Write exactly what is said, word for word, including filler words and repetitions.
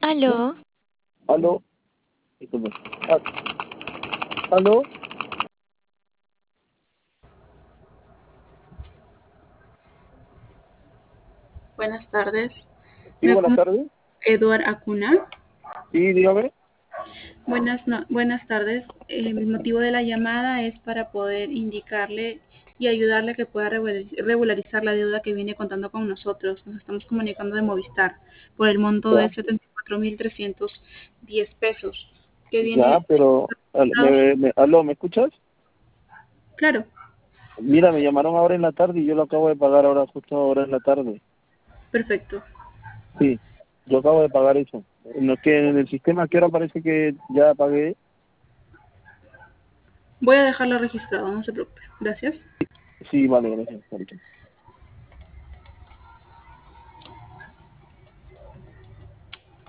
Aló, ¿Aló? Disculpe. Ah, ¿Aló? Buenas tardes. Sí, Me buenas comunico tardes. Eduard Acuna. Sí, dígame. Buenas, no- buenas tardes. Eh, el motivo de la llamada es para poder indicarle y ayudarle a que pueda regulariz- regularizar la deuda que viene contando con nosotros. Nos estamos comunicando de Movistar por el monto de Ya, setenta y cuatro mil trescientos diez pesos que ya, viene. pero... al- Me, me- ¿Aló, me escuchas? Claro, Mira, me llamaron ahora en la tarde y yo lo acabo de pagar ahora, justo ahora en la tarde. perfecto. Sí, yo acabo de pagar eso. No es que en el sistema que ahora parece que ya pagué. Voy a dejarlo registrado, no se preocupe. Gracias. Sí, vale, gracias.